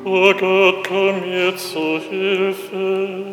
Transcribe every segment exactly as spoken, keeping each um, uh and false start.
O Gott, komm mir zu Hilfe.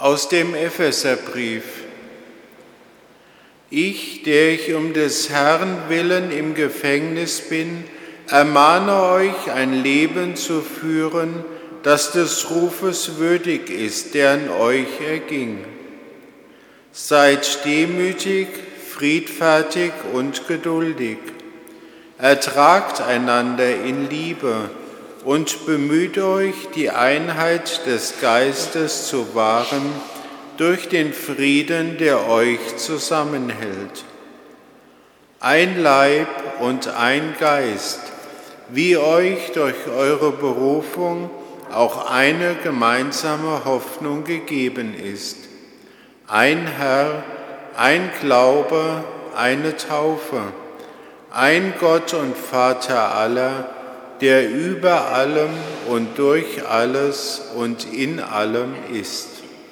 Aus dem Epheserbrief. Ich, der ich um des Herrn willen im Gefängnis bin, ermahne euch, ein Leben zu führen, das des Rufes würdig ist, der an euch erging. Seid demütig, friedfertig und geduldig. Ertragt einander in Liebe und bemüht euch, die Einheit des Geistes zu wahren, durch den Frieden, der euch zusammenhält. Ein Leib und ein Geist, wie euch durch eure Berufung auch eine gemeinsame Hoffnung gegeben ist. Ein Herr, ein Glaube, eine Taufe, ein Gott und Vater aller, der über allem und durch alles und in allem ist.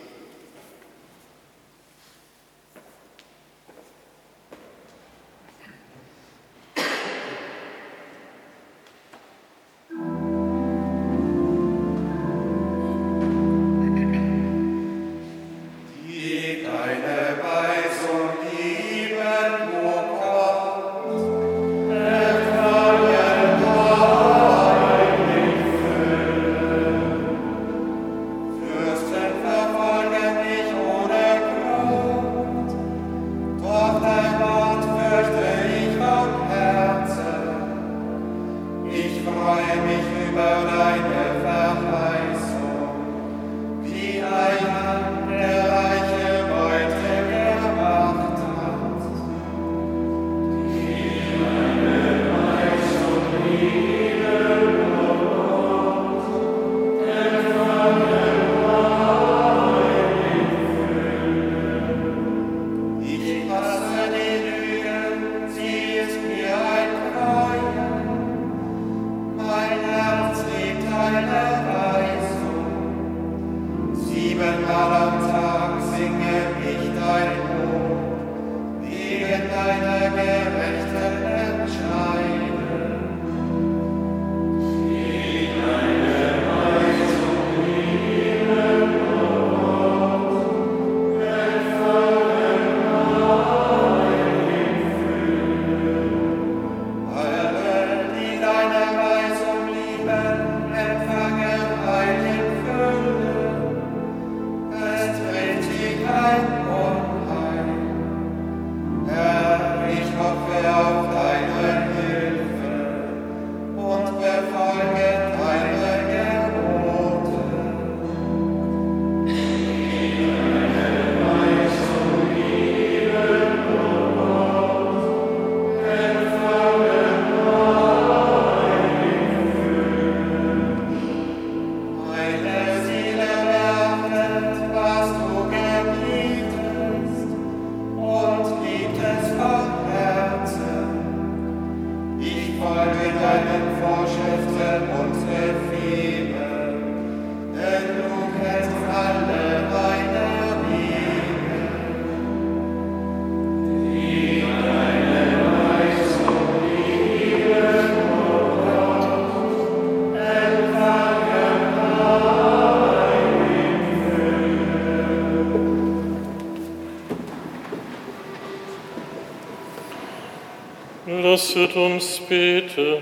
Lasset uns beten.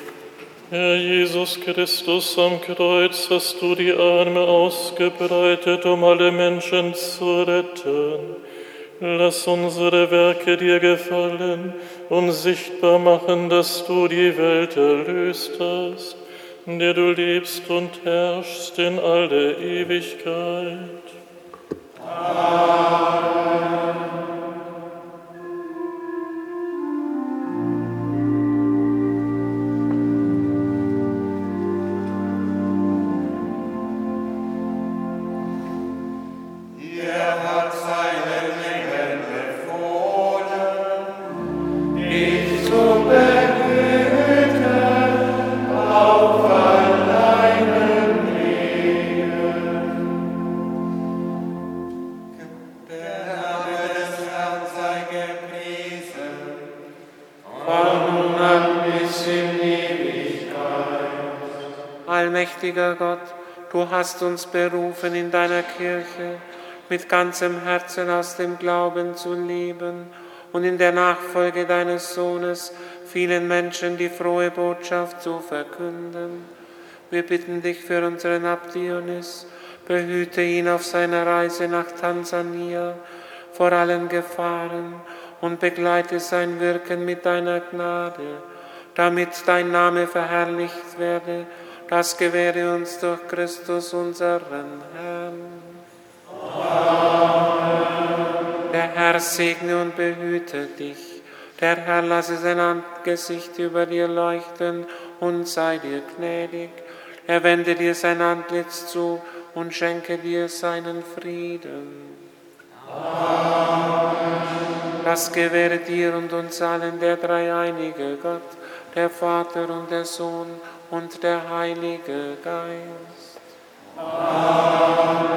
Herr Jesus Christus, am Kreuz hast du die Arme ausgebreitet, um alle Menschen zu retten. Lass unsere Werke dir gefallen und sichtbar machen, dass du die Welt erlöst hast, der du lebst und herrschst in alle Ewigkeit. Amen. Allmächtiger Gott, du hast uns berufen in deiner Kirche, mit ganzem Herzen aus dem Glauben zu leben und in der Nachfolge deines Sohnes vielen Menschen die frohe Botschaft zu verkünden. Wir bitten dich für unseren Abt Dionys, behüte ihn auf seiner Reise nach Tansania vor allen Gefahren und begleite sein Wirken mit deiner Gnade, damit dein Name verherrlicht werde. Das gewähre uns durch Christus unseren Herrn. Amen. Der Herr segne und behüte dich. Der Herr lasse sein Angesicht über dir leuchten und sei dir gnädig. Er wende dir sein Antlitz zu und schenke dir seinen Frieden. Amen. Das gewähre dir und uns allen der dreieinige Gott, der Vater und der Sohn und der Heilige Geist. Amen.